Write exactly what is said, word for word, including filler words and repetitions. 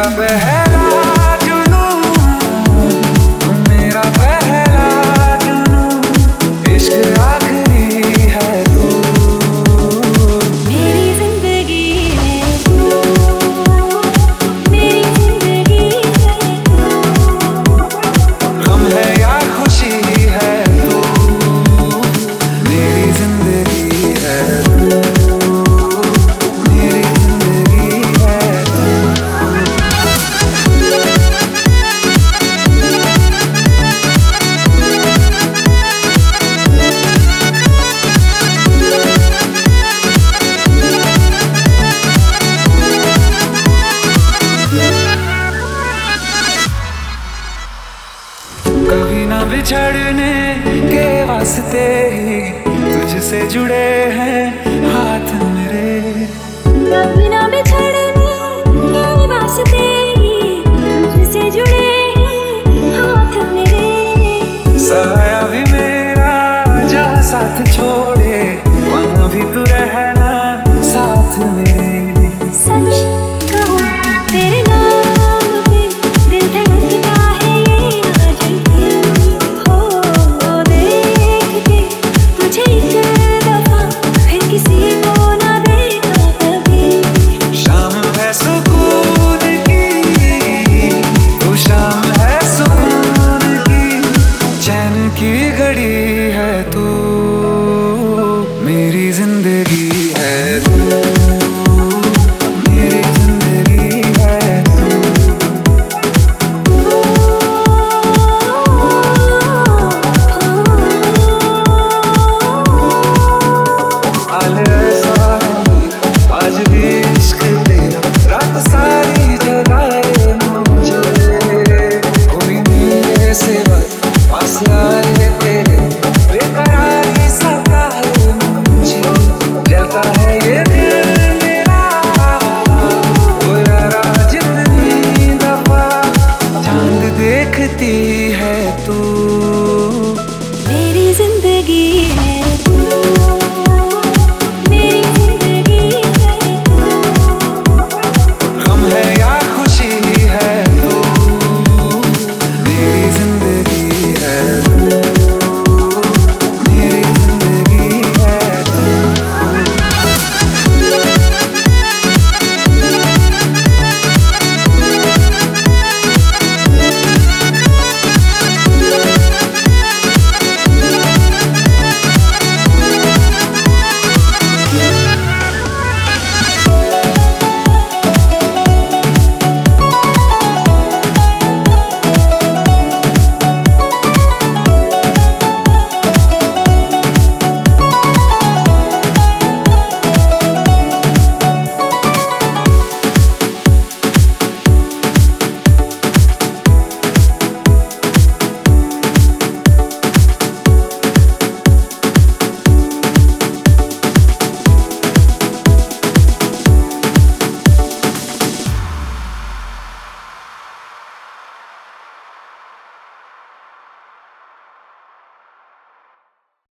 पहला जुनून, तुम मेरा पहला जुनून, इश्क आखिरी है तू, मेरी जिंदगी है तू, मेरी जिंदगी है तू, गम है या खुशी है तू, मेरी जिंदगी है तू, मेरी जिंदगी है तू। कभी ना बिछड़ने के वास्ते ही तुझसे जुड़े हैं हाथ मेरे, कभी ना बिछड़ने के वास्ते ही तुझसे जुड़े हैं हाथ मेरे, साया भी मेरा जा साथ छोड़े, वहाँ भी तू रहना साथ मेरे। सच कहूँ तेरे नाम पे दिल धड़कता है ये आज भी, हो देख के तुझे एक दफा फिर किसी को ना देखा कभी, शाम है सुकून की, तू शाम है सुकून की, चैन की घड़ी है तू, मेरी जिंदगी है तू।